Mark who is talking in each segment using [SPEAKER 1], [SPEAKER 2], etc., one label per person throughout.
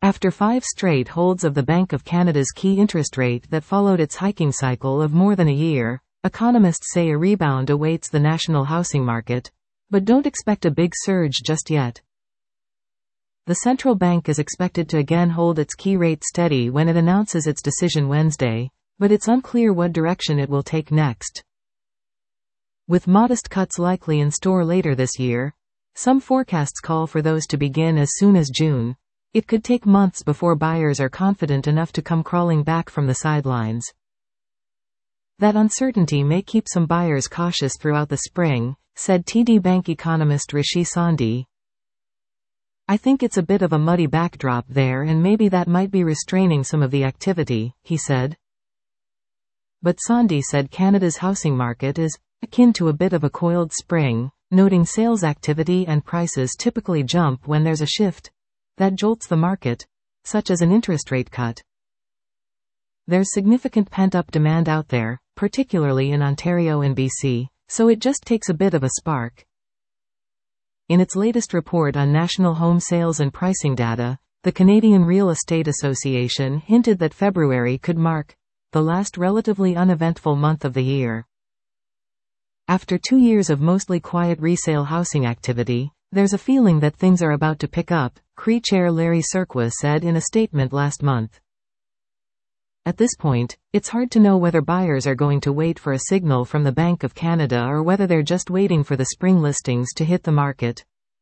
[SPEAKER 1] After 5 straight holds of the Bank of Canada's key interest rate that followed its hiking cycle of more than a year, economists say a rebound awaits the national housing market, but don't expect a big surge just yet. The central bank is expected to again hold its key rate steady when it announces its decision Wednesday, but it's unclear what direction it will take next. With modest cuts likely in store later this year, some forecasts call for those to begin as soon as June. It could take months before buyers are confident enough to come crawling back from the sidelines. That uncertainty may keep some buyers cautious throughout the spring, said TD Bank economist Rishi Sandhi. I think it's a bit of a muddy backdrop there, and maybe that might be restraining some of the activity, he said. But Sandhi said Canada's housing market is akin to a bit of a coiled spring, noting sales activity and prices typically jump when there's a shift that jolts the market, such as an interest rate cut. There's significant pent-up demand out there, particularly in Ontario and BC, so it just takes a bit of a spark. In its latest report on national home sales and pricing data, the Canadian Real Estate Association hinted that February could mark the last relatively uneventful month of the year. After 2 years of mostly quiet resale housing activity, there's a feeling that things are about to pick up, CRE Chair Larry Surkwa said in a statement last month. At this point, it's hard to know whether buyers are going to wait for a signal from the Bank of Canada or whether they're just waiting for the spring listings to hit the market.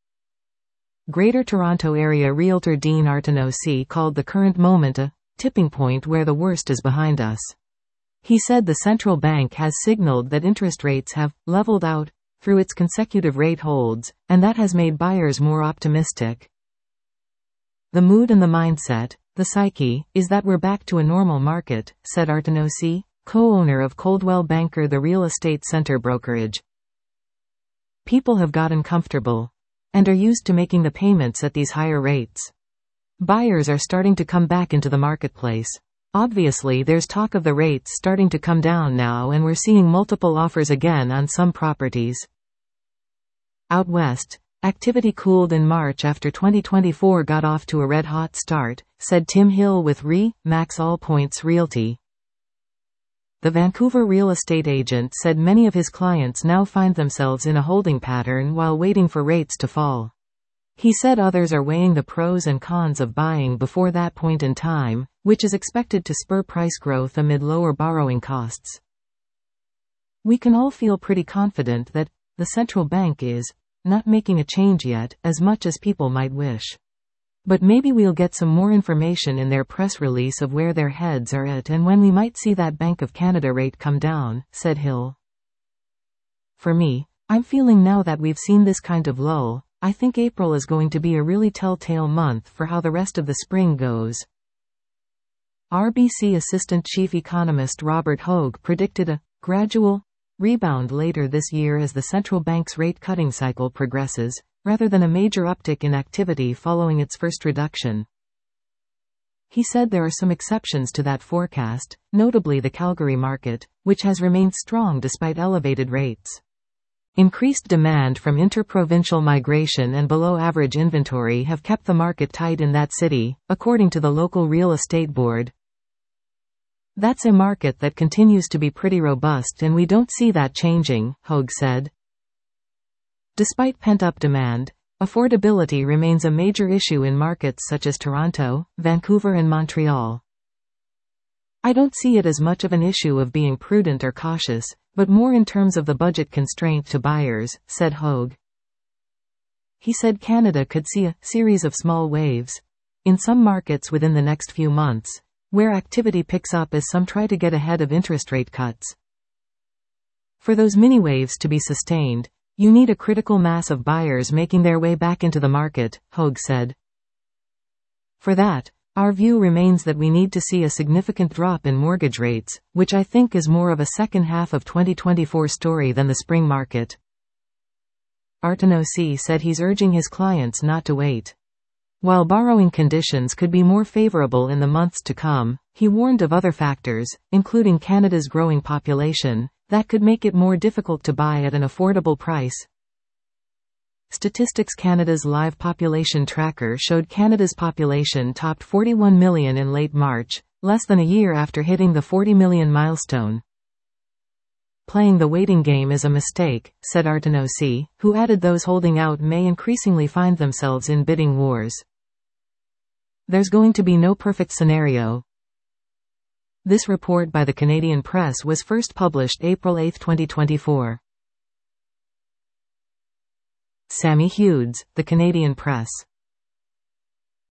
[SPEAKER 1] Greater Toronto Area realtor Dean Artenosi called the current moment a tipping point where the worst is behind us. He said the central bank has signaled that interest rates have leveled out through its consecutive rate holds, and that has made buyers more optimistic. The mood and the mindset, the psyche, is that we're back to a normal market, said Artenosi, co-owner of Coldwell Banker, the real estate center brokerage. People have gotten comfortable and are used to making the payments at these higher rates. Buyers are starting to come back into the marketplace. Obviously, there's talk of the rates starting to come down now, and we're seeing multiple offers again on some properties. Out west, activity cooled in March after 2024 got off to a red-hot start, said Tim Hill with Max All Points Realty. The Vancouver real estate agent said many of his clients now find themselves in a holding pattern while waiting for rates to fall. He said others are weighing the pros and cons of buying before that point in time, which is expected to spur price growth amid lower borrowing costs. We can all feel pretty confident that the central bank is not making a change yet, as much as people might wish. But maybe we'll get some more information in their press release of where their heads are at and when we might see that Bank of Canada rate come down, said Hill. For me, I'm feeling now that we've seen this kind of lull, I think April is going to be a really telltale month for how the rest of the spring goes. RBC Assistant Chief Economist Robert Hogue predicted a gradual rebound later this year as the central bank's rate-cutting cycle progresses, rather than a major uptick in activity following its first reduction. He said there are some exceptions to that forecast, notably the Calgary market, which has remained strong despite elevated rates. Increased demand from interprovincial migration and below-average inventory have kept the market tight in that city, according to the local real estate board. That's a market that continues to be pretty robust, and we don't see that changing, Hogue said. Despite pent-up demand, affordability remains a major issue in markets such as Toronto, Vancouver and Montreal. I don't see it as much of an issue of being prudent or cautious, but more in terms of the budget constraint to buyers, said Hogue. He said Canada could see a series of small waves in some markets within the next few months, where activity picks up as some try to get ahead of interest rate cuts. For those mini waves to be sustained, you need a critical mass of buyers making their way back into the market, Hogue said. For that, our view remains that we need to see a significant drop in mortgage rates, which I think is more of a second half of 2024 story than the spring market. Artenosi said he's urging his clients not to wait. While borrowing conditions could be more favorable in the months to come, he warned of other factors, including Canada's growing population, that could make it more difficult to buy at an affordable price. Statistics Canada's live population tracker showed Canada's population topped 41 million in late March, less than a year after hitting the 40 million milestone. Playing the waiting game is a mistake, said Artanosi, who added those holding out may increasingly find themselves in bidding wars. There's going to be no perfect scenario. This report by the Canadian Press was first published April 8, 2024. Sammy Hughes, The Canadian Press.